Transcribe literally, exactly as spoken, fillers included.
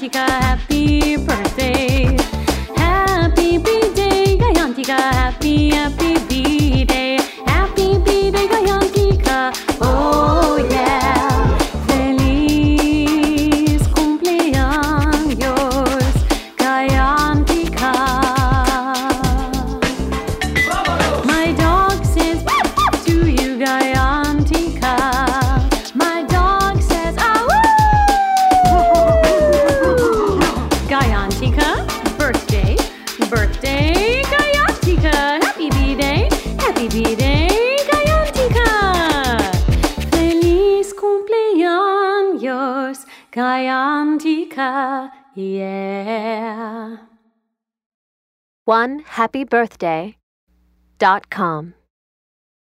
Gayantika, happy birthday. Happy B-Day, Gayantika, happy, happy B-Day. Happy B-Day, Gayantika, oh yeah. Feliz cumpleaños, Gayantika. My dog says to you, Gayantika. My dog says, ah, woo! Gayantika, birthday, birthday, Gayantika. Happy B-Day, happy B-Day, Gayantika. Feliz cumpleaños, Gayantika, yeah. one happy birthday dot com